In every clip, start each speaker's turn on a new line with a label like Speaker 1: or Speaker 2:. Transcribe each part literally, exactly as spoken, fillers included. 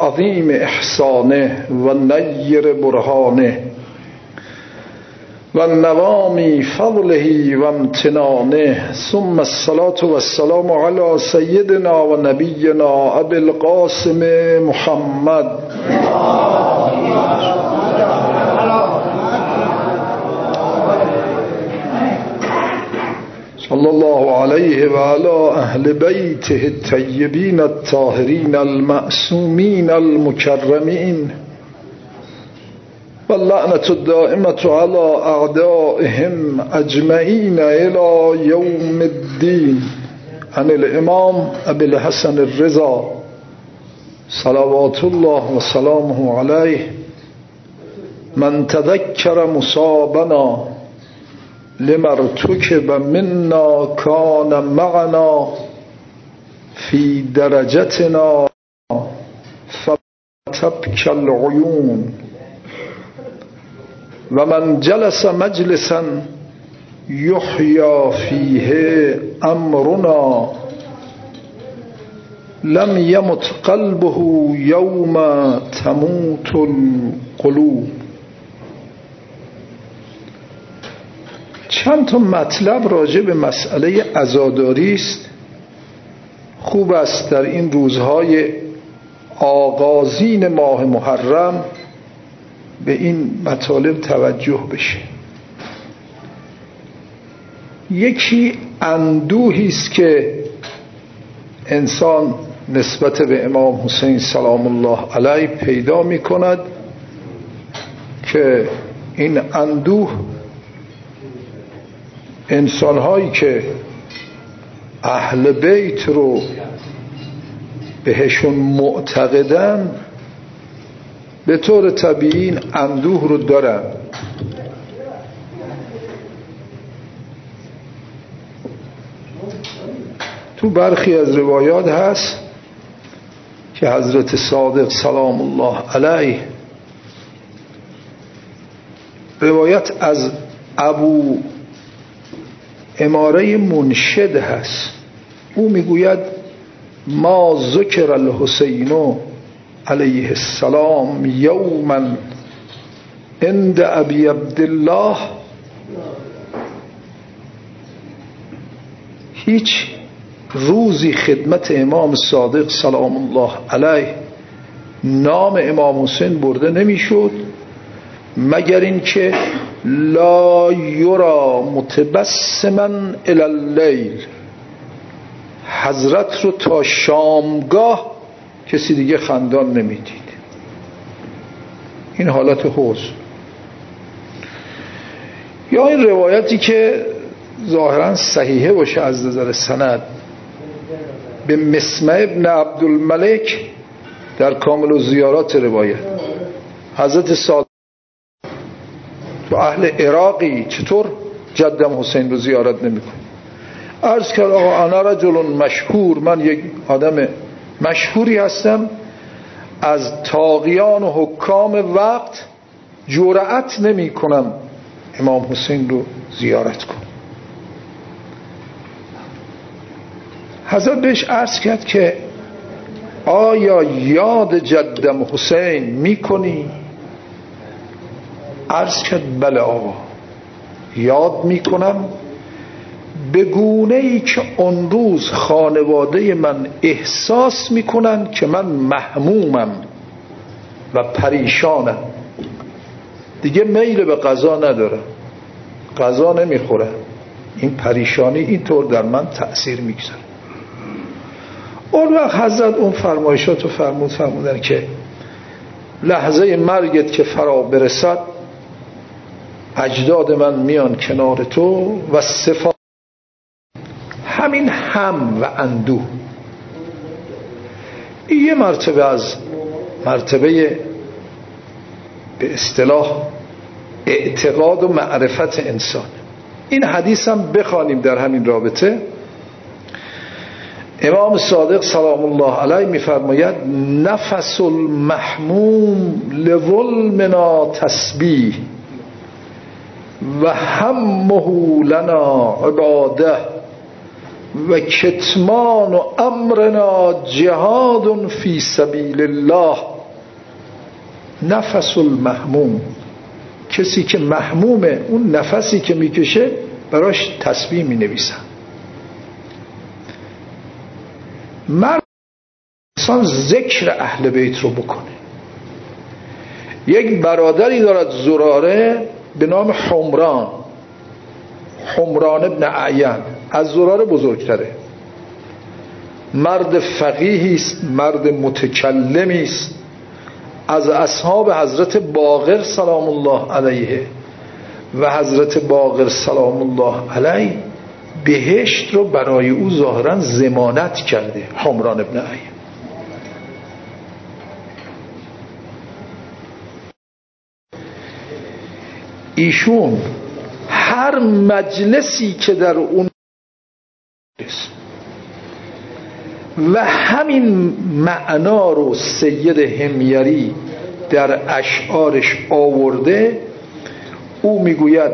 Speaker 1: عظیم احسانه و نیر برهانه و نوامی فضله و امتنانه، ثم الصلاة والسلام علی سیدنا و نبینا ابی القاسم محمد صلی الله علیه و علی اهل بیته الطیبین الطاهرین المعصومین المکرمین واللعنة الدائمة على أعدائهم أجمعين إلى يوم الدين. عن الإمام أبي الحسن الرضا صلوات الله وسلامه عليه: من تذكر مصابنا لما ارتكب منا كان معنا في درجتنا فتبكى العيون، و من جلس مجلسا یحیی فیه امرنا لم یمت قلبه یوم تموت القلوب. چند تا مطلب راجع به مسئله عزاداری است. خوب است در این روزهای آغازین ماه محرم به این مطالب توجه بشه. یکی اندوهی است که انسان نسبت به امام حسین سلام الله علیه پیدا می کند که این اندوه انسانهایی که اهل بیت رو بهشون معتقدن به طور طبیعی این اندوه رو دارن. تو برخی از روایات هست که حضرت صادق سلام الله علیه، روایت از ابو اماره منشد هست، او میگوید ما ذکر الحسین علیه السلام یوما عند ابی عبدالله، هیچ روزی خدمت امام صادق سلام الله علیه نام امام حسین برده نمیشد مگر اینکه لا یرا متبسما الی اللیل، حضرت رو تا شامگاه کسی دیگه خندان نمیدید. این حالت حوض. یا این روایتی که ظاهرا صحیحه باشه از نظر سند، به مسمع ابن عبدالملک در کامل الزیارات روایت، حضرت صادق تو اهل عراقی چطور جدم حسین رو زیارت نمی‌کنه؟ عرض کرد آقا انا رجل مشهور، من یک آدم مشهوری هستم، از طاغیان و حکام وقت جرأت نمی کنم امام حسین رو زیارت کنم. حضرت بهش عرض کرد که آیا یاد جدم حسین می کنی؟ عرض کرد بله آقا یاد می کنم، به گونه ای که اون روز خانواده من احساس میکنن که من محمومم و پریشانم، دیگه میل به غذا ندارم، غذا نمیخورم، این پریشانی اینطور در من تأثیر میگذاره. اون وقت حضرت اون فرمایشاتو فرمود فرمودن که لحظه مرگت که فرا برسد اجداد من میان کنار تو و صفات همین هم و اندوه. یه مرتبه از مرتبه به اصطلاح اعتقاد و معرفت انسان. این حدیث هم بخوانیم در همین رابطه. امام صادق سلام الله علیه میفرماید نفس المحموم لظلمنا تسبیح و همه لنا عباده و کتمان و امرنا جهاد فی سبیل الله نفس المحموم، کسی که محمومه اون نفسی که میکشه براش تسبیح مینویسن. مرد انسان ذکر اهل بیت رو بکنه. یک برادری دارد زراره به نام حمران، حمران ابن اعین، از زراره بزرگتره، مرد فقیهی است، مرد متکلمی است، از اصحاب حضرت باقر سلام الله علیه و حضرت باقر سلام الله علیه بهشت رو برای او ظاهرا ضمانت کرده. حمران ابن اعین ایشون هر مجلسی که در اون و همین معنا رو سید حمیری در اشعارش آورده، او میگوید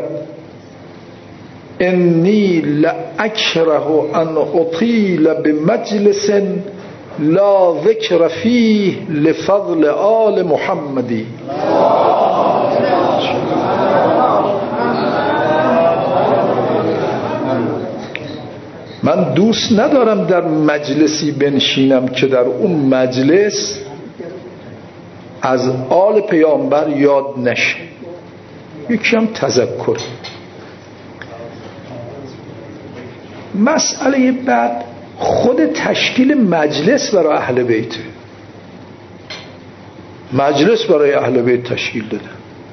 Speaker 1: انی لاکره ان اطیل بمجلس لا ذکر فیه لفضل آل محمدی. من دوست ندارم در مجلسی بنشینم که در اون مجلس از آل پیامبر یاد نشه. یکی هم تذکر. مسئله بعد خود تشکیل مجلس برای اهل بیت، مجلس برای اهل بیت تشکیل دادن.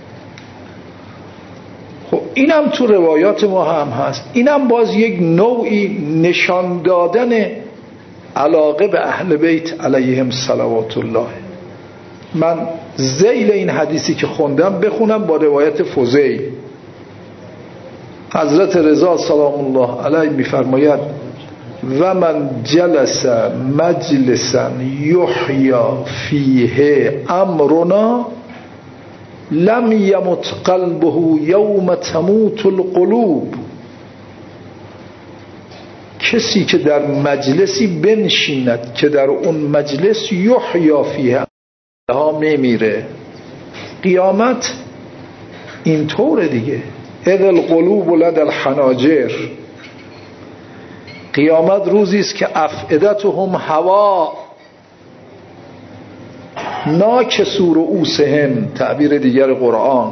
Speaker 1: خب اینم تو روایات ما هم هست. اینم باز یک نوعی نشان دادن علاقه به اهل بیت علیهم صلوات الله. من ذیل این حدیثی که خوندم بخونم با روایت فضیل. حضرت رضا سلام الله علیه میفرماید و من جلس مجلسا یحیا فیه امرنا لم یمت قلبه یوم تموت القلوب. کسی که در مجلسی بنشیند که در اون مجلس یحیا فیه ها میمیره. قیامت اینطوره دیگه، اذ القلوب لدى الحناجر. قیامت روزی است که افئدتهم هوا ناکسوا رؤوسهم، تعبیر دیگر قرآن.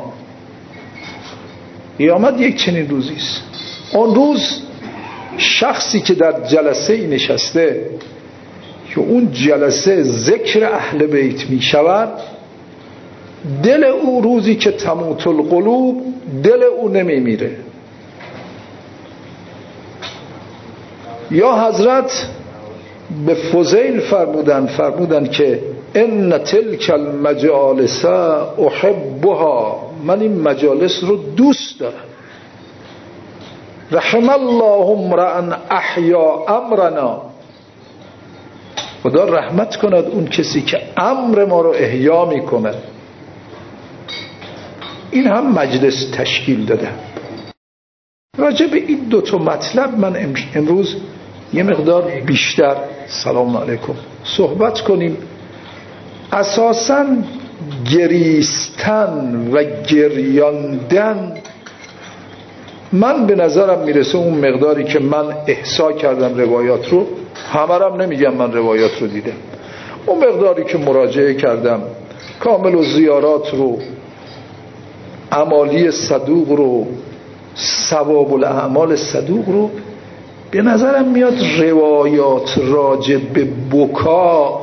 Speaker 1: قیامت یک چنین روزی است. اون روز شخصی که در جلسه ای نشسته که اون جلسه ذکر اهل بیت می شود، دل او روزی که تموت القلوب، دل او نمی میره. یا حضرت به فضیل فرمودن فرمودن که ان تلک المجالس احبها، من این مجالس رو دوست دارم. رحم الله امرأ احیا امرنا، خدا رحمت کند اون کسی که امر ما رو احیا میکنه. این هم مجلس تشکیل داده. راجع به این دو تا مطلب من امروز یه مقدار بیشتر سلام علیکم صحبت کنیم. اساساً گریستن و گریاندن، من به نظرم میرسه اون مقداری که من احصا کردم روایات رو، همه رم نمیگم من روایات رو دیدم، اون مقداری که مراجعه کردم، کامل و زیارات رو، اعمالی صدوق رو، ثواب الاعمال صدوق رو، به نظرم میاد روایات راجع به بکا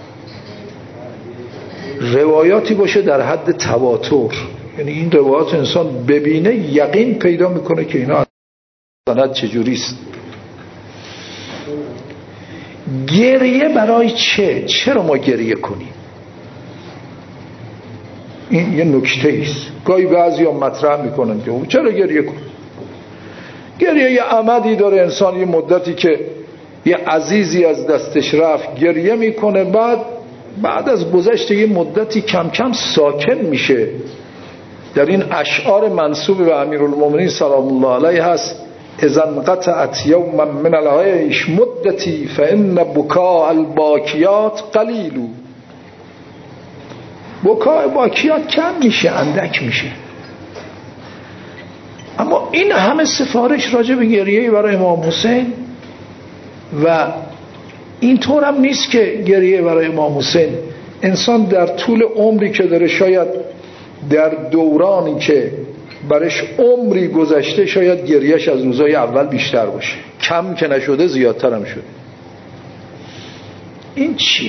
Speaker 1: روایاتی باشه در حد تواتر. یعنی این روایات انسان ببینه یقین پیدا میکنه که اینا سند چجوریست. گریه برای چه؟ چرا ما گریه کنیم؟ این یه نکته است. گاهی بعضی ها مطرح میکنن که چرا گریه کن؟ گریه یه عمدی داره. انسان یه مدتی که یه عزیزی از دستش رفت گریه میکنه، بعد بعد از گذشت یه مدتی کم کم ساکن میشه. در این اشعار منسوب به امیرالمومنین سلام الله علیه هست اذا انقطعت یوما من العیش مدتی فان بکاء الباکیات قلیل. بکای باکیات کم میشه، اندک میشه. اما این همه سفارش راجع به گریه برای امام حسین و اینطور هم نیست که گریه برای امام حسین انسان در طول عمری که داره، شاید در دورانی که برش عمری گذشته، شاید گریهش از روزای اول بیشتر باشه، کم که نشده زیادتر هم شده. این چیه؟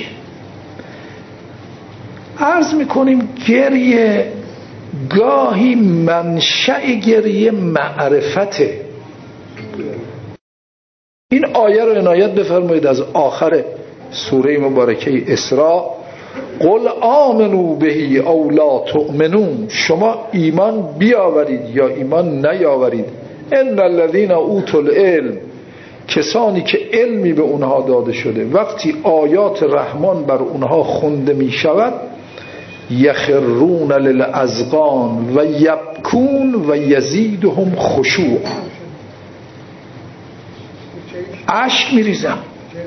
Speaker 1: عرض میکنیم گریه گاهی منشأ گریه معرفته. این آیه رو عنایت بفرمایید از آخر سوره مبارکه اسراء: قل آمنوا بهی او لا تؤمنون، شما ایمان بیاورید یا ایمان نیاورید. ان الذین اوتوا العلم، کسانی که علمی به اونها داده شده وقتی آیات رحمان بر اونها خونده می شود، یخرون للاذقان و یبکون و یزیدهم خشوع، اشک می ریزن.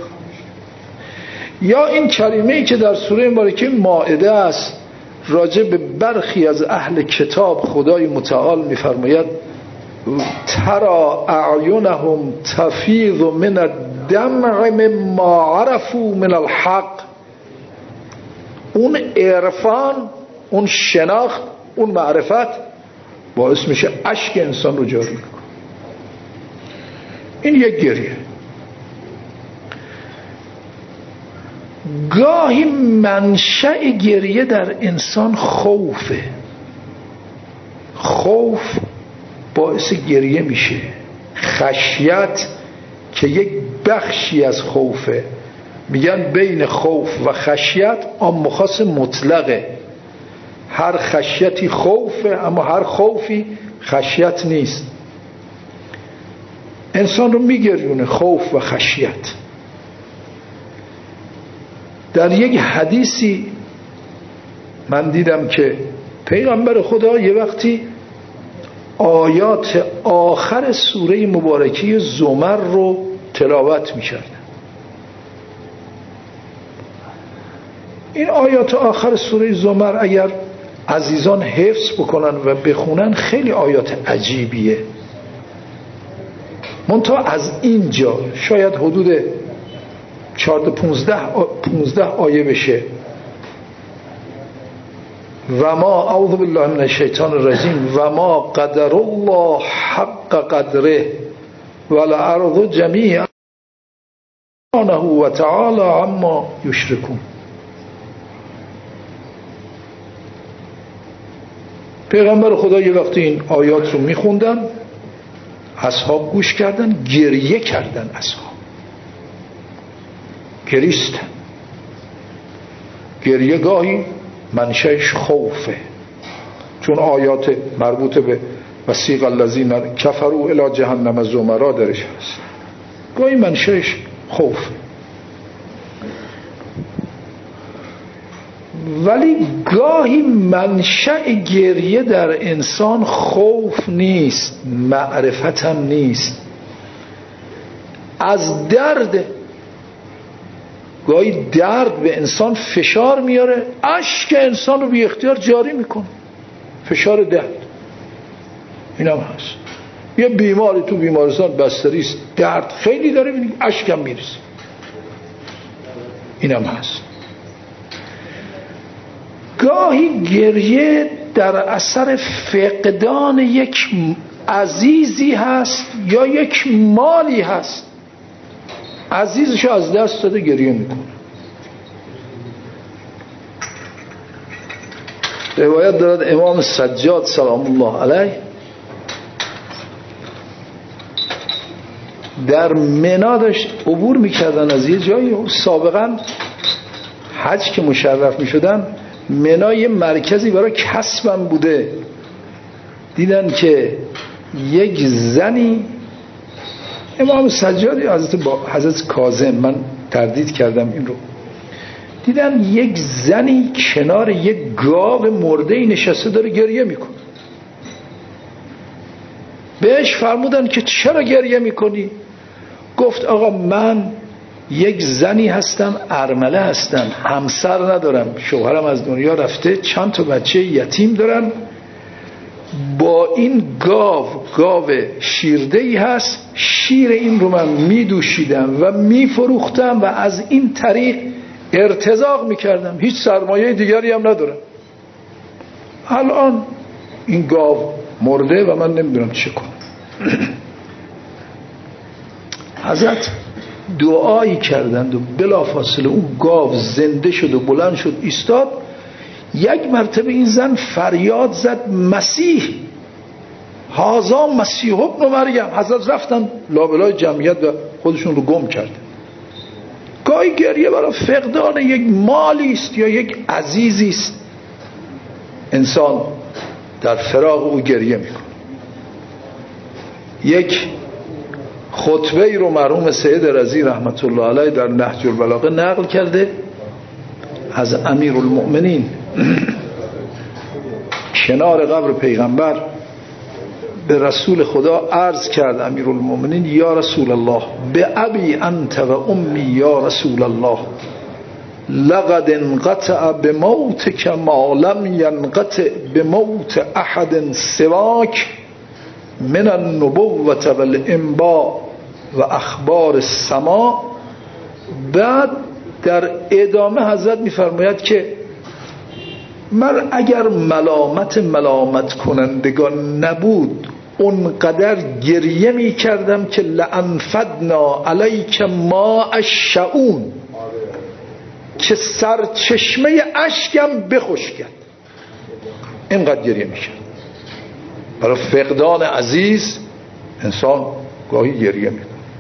Speaker 1: یا این کلمه‌ای که در سوره مبارکه مائده است راجع به برخی از اهل کتاب، خدای متعال می‌فرماید ترى اعینهم تفیض من الدمع مما عرفوا من الحق. اون عرفان، اون شناخت، اون معرفت باعث میشه اشک انسان رو جاری کنه. این یک گریه. گاهی منشأ گریه در انسان خوفه. خوف باعث گریه میشه. خشیت که یک بخشی از خوفه، میگن بین خوف و خشیت عام و خاص مطلقه. هر خشیتی خوفه اما هر خوفی خشیت نیست. انسان رو میگریونه خوف و خشیت. در یک حدیثی من دیدم که پیغمبر خدا یه وقتی آیات آخر سوره مبارکه زمر رو تلاوت می‌کردن. این آیات آخر سوره زمر اگر عزیزان حفظ بکنن و بخونن خیلی آیات عجیبیه. منتها از اینجا شاید حدود چهارده پونزده آیه بشه. و ما اعوذ بالله من الشیطان الرجیم و ما قدر الله حق قدره والارض جمیعا و تعالی عما یشرکون. پیغمبر خدا یه وقتی این آیات رو میخوندن، اصحاب گوش کردن، گریه کردن. اصحاب گریستن. گریه گاهی منشأش خوفه، چون آیات مربوط به وسیق الذین کفروا الی جهنم زمرا درش هست. گاهی منشأش خوفه. ولی گاهی منشأ گریه در انسان خوف نیست، معرفت هم نیست، از درد. گاهی درد به انسان فشار میاره، اشک انسان رو بی اختیار جاری میکنه. فشار درد این هم هست. یه بیماری تو بیمارستان بستری است، درد خیلی داره، ببینید اشکم میریزه. این هم هست. گاهی گریه در اثر فقدان یک عزیزی هست یا یک مالی هست. عزیزشو از دست داده، گریه میکنه. روایت دارد امام سجاد سلام الله علیه در منی داشت عبور میکردن از یه جایی. سابقا حج که مشرف میشدن، منی یه مرکزی برای کسبم بوده. دیدن که یک زنی، امام سجادی حضرت با حضرت کاظم، من تردید کردم این رو، دیدن یک زنی کنار یک گاو مرده نشسته داره گریه میکنه. بهش فرمودن که چرا گریه میکنی؟ گفت آقا من یک زنی هستم ارمله هستم، همسر ندارم، شوهرم از دنیا رفته، چند تا بچه یتیم دارم، با این گاو گاو شیرده‌ای هست، شیر این رو من میدوشیدم و میفروختم و از این طریق ارتزاق میکردم، هیچ سرمایه دیگری هم ندارم. الان این گاو مرده و من نمیدونم چه کنم. حضرت دعایی کردند و بلافاصله اون گاو زنده شد و بلند شد ایستاد. یک مرتبه این زن فریاد زد مسیح، هذا مسیح ابن مریم. حضرت رفتن لابلای جمعیت و خودشون رو گم کردن. گاهی گریه برای فقدان یک مالی است یا یک عزیزی است، انسان در فراق او گریه میکنه. یک خطبه ای رو مرحوم سید رضی رحمت الله علیه در نهج البلاغه نقل کرده از امیرالمؤمنین. کنار قبر پیغمبر به رسول خدا عرض کرد امیرالمؤمنین یا رسول الله به ابی انت و امی یا رسول الله لقد انقطع بموتک ما لم ینقطع بموت احد سواک من النبوة والانباء و اخبار السماء. بعد در ادامه حضرت میفرماید که من اگر ملامت ملامت کنندگان نبود اونقدر گریه می کردم که لانفدنا علیک ما الشؤون، که سرچشمه اشکم بخشکد. اینقدر گریه می کرد. برای فقدان عزیز انسان گاهی گریه می کند.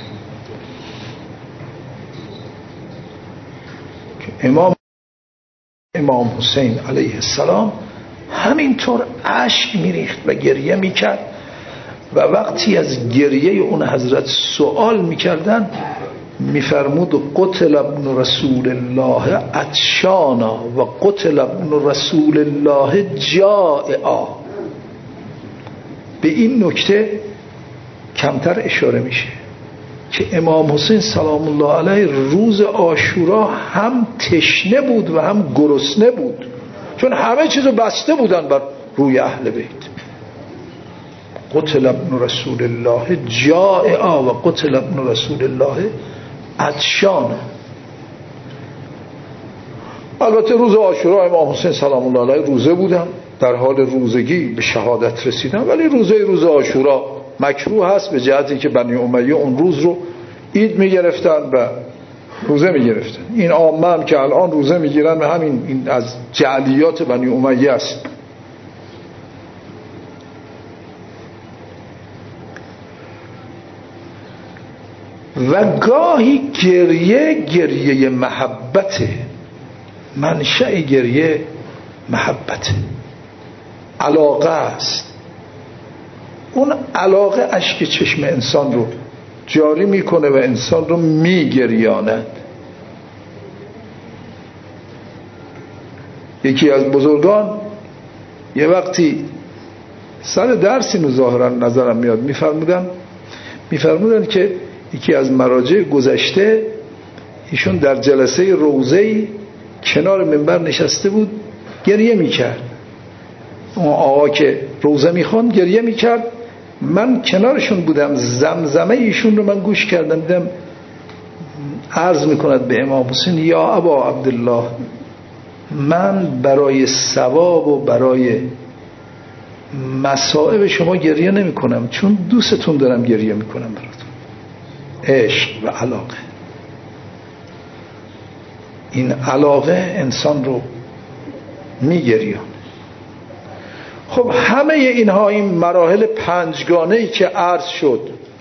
Speaker 1: امام امام حسین علیه السلام همینطور اشک میریخت و گریه میکرد و وقتی از گریه اون حضرت سوال میکردن میفرمود قتل ابن رسول الله عطشانا و قتل ابن رسول الله جائعا. به این نکته کمتر اشاره میشه که امام حسین سلام الله علیه روز عاشورا هم تشنه بود و هم گرسنه بود، چون همه چیزو بسته بودن بر روی اهل بیت. قتل ابن رسول الله جائعا و قتل ابن رسول الله عطشانا. البته روز عاشورا امام حسین سلام الله علیه روزه بودن، در حال روزگی به شهادت رسیدن، ولی روزه روز عاشورا مکروه هست به جهتی که بنی امیه اون روز رو عید میگرفتن و روزه میگرفتن. این عامه هم که الان روزه میگیرن و همین این از جعلیات بنی امیه است. و گاهی گریه گریه محبته، منشأ گریه محبته، علاقه است. اون علاقه اشک چشم انسان رو جاری میکنه و انسان رو میگریاند. یکی از بزرگان یه وقتی سر درسی رو ظاهرا نظرم میاد میفرمودن میفرمودن که یکی از مراجع گذشته ایشون در جلسه روضه‌ای کنار منبر نشسته بود گریه میکرد. اون آقا که روضه میخوان گریه میکرد، من کنارشون بودم، زمزمه ایشون رو من گوش کردم، دیدم عرض میکند به امام حسین یا ابا عبدالله من برای ثواب و برای مصائب شما گریه نمی کنم، چون دوستتون دارم گریه میکنم براتون. عشق و علاقه، این علاقه انسان رو میگریان. خب همه اینها، این مراحل پنجگانه‌ای که عرض شد،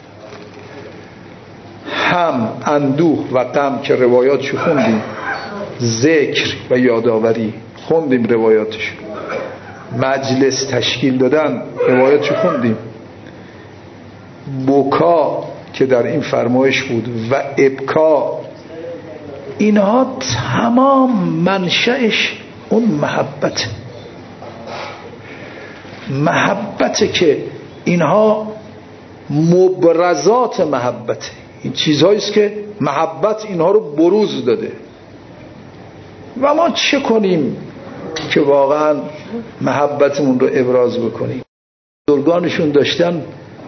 Speaker 1: هم اندوه و غم که روایاتشو خوندیم، ذکر و یادآوری خوندیم روایاتشو، مجلس تشکیل دادن روایاتشو خوندیم، بکا که در این فرمایش بود و ابکا، اینها تمام منشأش اون محبت محبت که اینها مبرزات محبت، این چیزهایی است که محبت اینها رو بروز داده. و ما چه کنیم که واقعا محبتمون رو ابراز بکنیم؟ بزرگانشون داشتن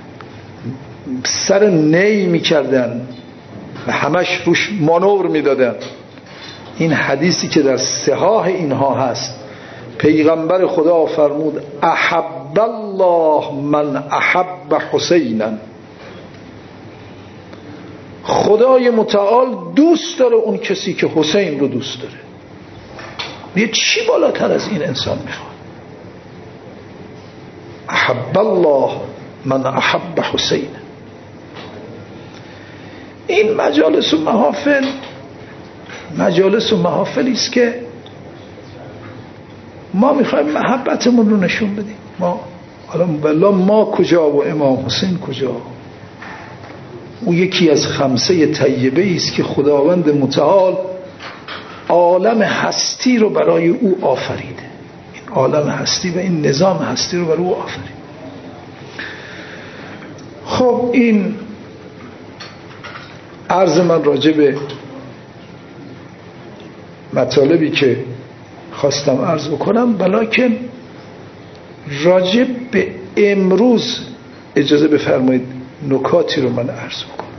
Speaker 1: سر نی میکردن و همش روش مانور میدادن. این حدیثی که در صحاح اینها هست، پیغمبر خدا فرمود احب الله من احب حسینا، خدای متعال دوست داره اون کسی که حسین رو دوست داره. یه چی بالاتر از این انسان میخواد؟ احب الله من احب حسین. این مجالس و محافل مجالس و محافلی است که ما میخوایم محبتمون رو نشون بدیم. ما حالا بلا ما کجا و امام حسین کجا؟ او یکی از خمسه طیبه است که خداوند متعال عالم هستی رو برای او آفریده. این عالم هستی و این نظام هستی رو برای او آفرید. خب این عرض من راجع به مطالبی که خواستم عرض بکنم، بلکه راجع به امروز اجازه بفرمایید نکاتی رو من عرض بکنم.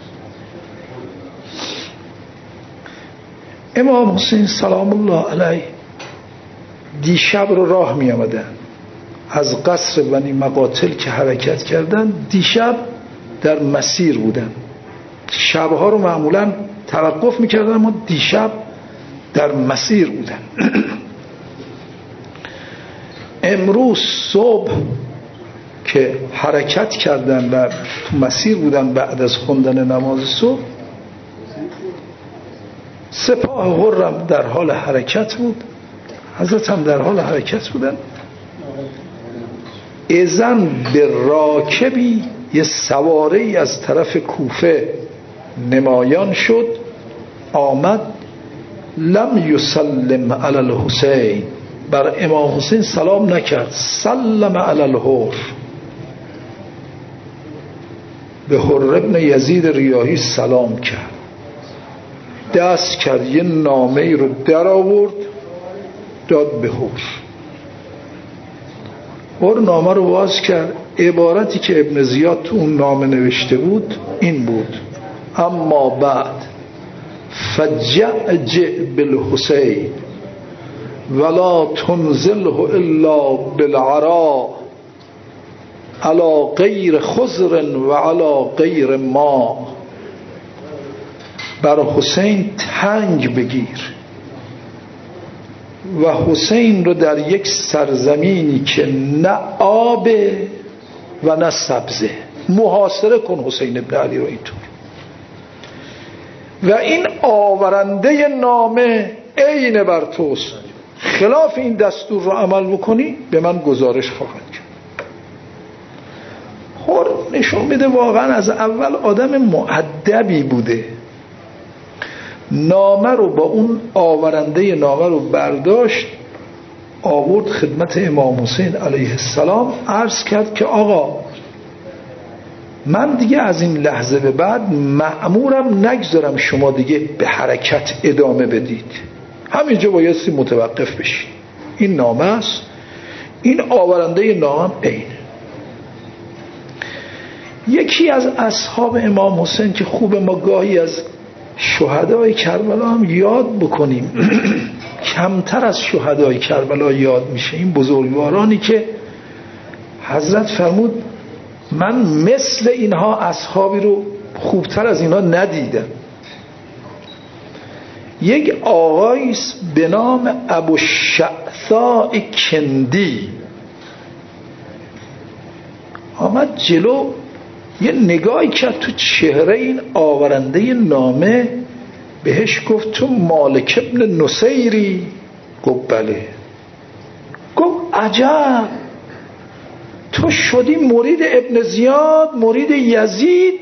Speaker 1: امام حسین سلام الله علیه دیشب رو راه می آمدن از قصر بنی مقاتل که حرکت کردن. دیشب در مسیر بودن. شبها رو معمولا توقف می کردن، اما دیشب در مسیر بودن. امروز صبح که حرکت کردن و تو مسیر بودن، بعد از خوندن نماز صبح سپاه حرم در حال حرکت بود، حضرت هم در حال حرکت بودن. اذن به راکبی یه سواره از طرف کوفه نمایان شد، آمد لم یسلم علی الحسین، بر امام حسین سلام نکرد، سلم علی الحر، به حر ابن یزید ریاحی سلام کرد. دست کرد یه نامه رو در آورد داد به حر. حر نامه رو باز کرد. عبارتی که ابن زیاد تو اون نامه نوشته بود این بود: اما بعد فجعجع بالحسین ولا تنزله الا بالعراء علی غیر خضر و علی غیر ما. بر حسین تنگ بگیر و حسین رو در یک سرزمینی که نه آب و نه سبزه محاصره کن. حسین ابن علی رو اینطور. و این آورنده نامه عین بر توست، خلاف این دستور رو عمل بکنی به من گزارش خواهد کرد. حر نشون میده واقعا از اول آدم مؤدبی بوده. نامه رو با اون آورنده نامه رو برداشت، آورد خدمت امام حسین علیه السلام، عرض کرد که آقا من دیگه از این لحظه به بعد مأمورم نگذارم شما دیگه به حرکت ادامه بدید، همینجا بایستی متوقف بشید. این نامه است، این آورنده نامه اینه. یکی از اصحاب امام حسین که خوب ما گاهی از شهدای کربلا هم یاد بکنیم کمتر از شهدای کربلا یاد میشه، این بزرگوارانی که حضرت فرمود من مثل اینها اصحابی رو خوبتر از اینها ندیدم. یک آقایی به نام ابو شعثاء کندی آمد جلو، یه نگاهی کرد تو چهره این آورنده نامه، بهش گفت تو مالک ابن نصیری؟ گفت بله. گفت عجب، تو شدی مرید ابن زیاد، مرید یزید،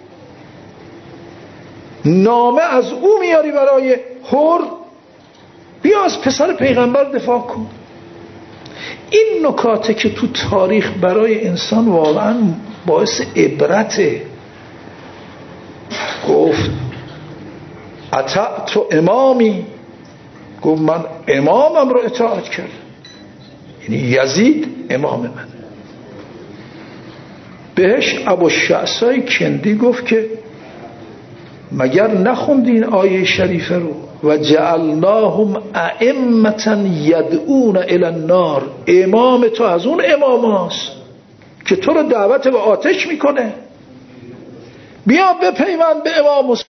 Speaker 1: نامه از او میاری برای حر؟ بیا از پسر پیغمبر دفاع کن. این نکاته که تو تاریخ برای انسان واقعا باعث عبرته. گفت اطعت امامی، گفت من امامم رو اطاعت کردم. یعنی یزید امام من. بهش ابوالشعثای کندی گفت که مگر نخوندین آیه شریفه رو و جعلناهم ائمة یدعون الی النار، امام تو از اون امام هاست که تو رو دعوت به آتش میکنه، بیا بپیوند به امام حسین.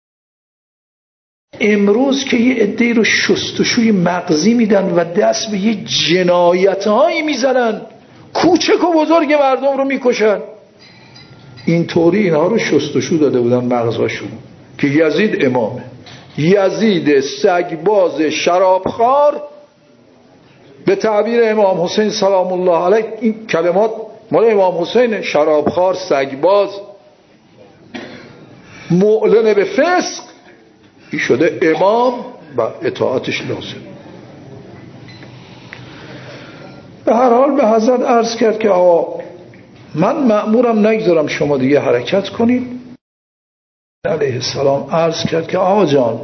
Speaker 1: امروز که یه عده‌ای رو شستشوی مغزی میدن و دست به یه جنایت‌هایی میزنن، کوچک و بزرگ مردم رو میکشن، اینطوری اینها رو شستشو داده بودن مغزاشون که یزید امامه. یزید سگباز شرابخوار، به تعبیر امام حسین سلام الله علیه، این کلمات مال امام حسین، شرابخوار، سگباز، معلن به فسق، این شده امام و اطاعتش لازم. به هر حال به حضرت عرض کرد که آقا من مأمورم نگذارم شما دیگه حرکت کنید. علیه السلام عرض کرد که آقا جان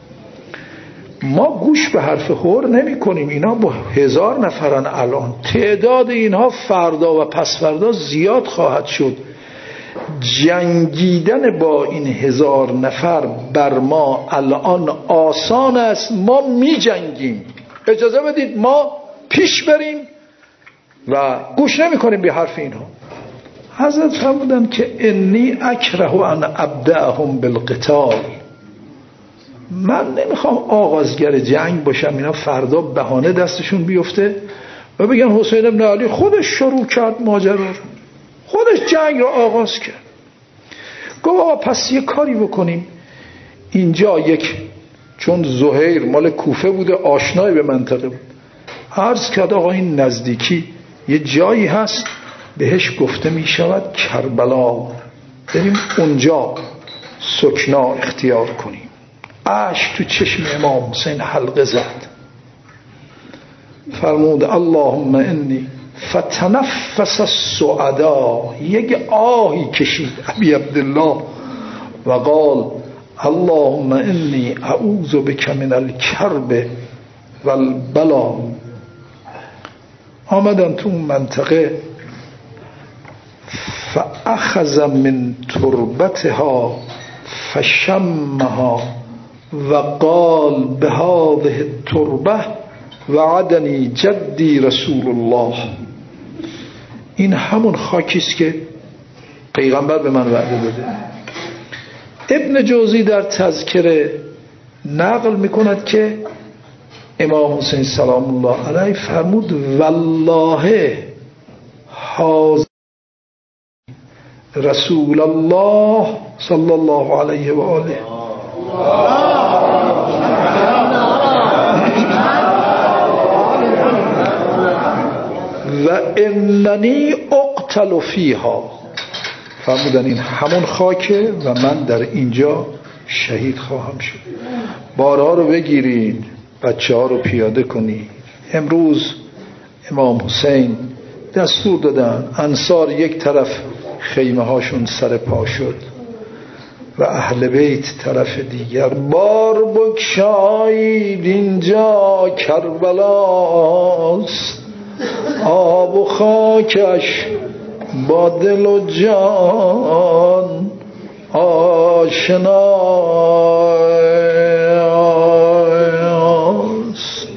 Speaker 1: ما گوش به حرف هور نمی کنیم، اینا با هزار نفرن، الان تعداد اینها فردا و پس فردا زیاد خواهد شد، جنگیدن با این هزار نفر بر ما الان آسان است، ما می جنگیم، اجازه بدید ما پیش بریم و گوش نمی کنیم به حرف اینها. حضرت فرمودن که انی اکره ان ابدأهم بالقتال، من نمیخوام آغازگر جنگ باشم، اینا فردا بهانه دستشون بیفته و بگن حسین ابن علی خودش شروع کرد ماجرا رو، خودش جنگ رو آغاز کرد. گفت آقا پس یه کاری بکنیم، اینجا یک، چون زهیر مال کوفه بوده آشنای به منطقه بود، عرض کرد آقا این نزدیکی یه جایی هست بهش گفته می شود کربلا، بریم اونجا سکنا اختیار کنیم. اشک تو چشم امام حسین حلقه زد، فرمود اللهم انی فتنفس السعدا، یک آهی کشید ابی عبدالله و قال اللهم انی اعوذ بک من الکرب والبلا. آمدن تو اون منطقه، فاخذ من تربتها فشمها و قال بهذه التربه وعدنی جدی رسول الله، این همون خاکیست که پیغمبر به من وعده داده. ابن جوزی در تذکره نقل میکند که امام حسین سلام الله علیه فرمود والله حاضر رسول الله صلی الله علیه و آله و اننی اقتل فیها، فرمودن این همون خاکه و من در اینجا شهید خواهم شد. بارها رو بگیرید، بچه ها رو پیاده کنید. امروز امام حسین دستور دادن، انصار یک طرف خیمه هاشون سر پا شد و اهل بیت طرف دیگر. بار بگشایید اینجا کربلاست، آب و خاکش با دل و جان آشناست.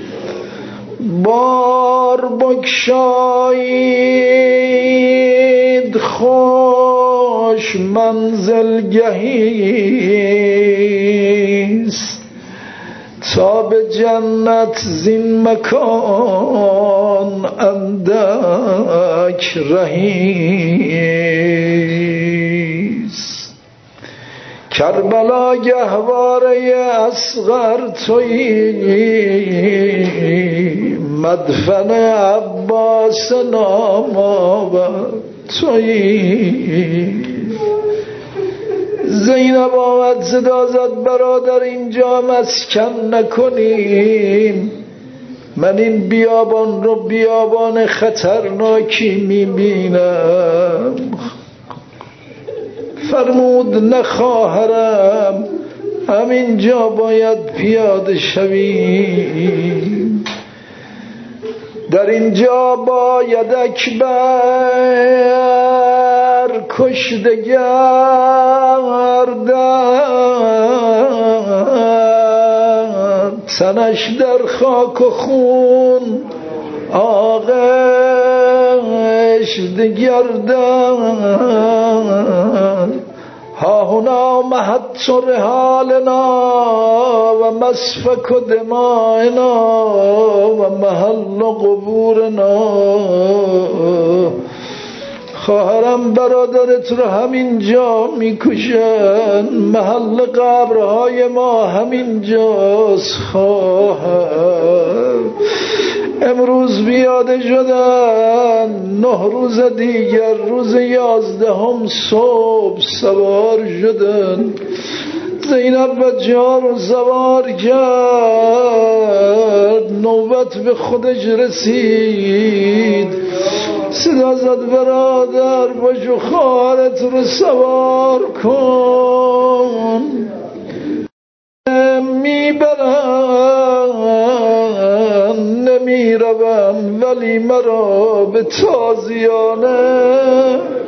Speaker 1: بار بگشایید خوش منزلگهیست، تا به جنت زین مکان اندک رهیست. کربلا گهواره اصغر تویی، مدفن عباس نامآور تویی. زینب آمد صدا زد برادر اینجا مسکن نکنیم، من این بیابان رو بیابان خطرناکی میبینم. فرمود نه خواهرم همینجا باید پیاده شویم، در اینجا باید اکبر کشته گردد، تنش در خاک و خون آغشته گردد. ها هنا محط رحالنا و مسفک دمائنا و محل قبورنا. خواهرم برادرت رو همین جا میکشن، محل قبرهای ما همین جاست خواهر. امروز بیاده شدن، نه روز دیگر روز یازدهم صبح سوار شدن. زینب بچه‌ها رو سوار کرد، نوبت به خودش رسید، صدا زد برادر باشو خواهرت رو سوار کن، میبرن نمیروم ولی مرا به تازیانه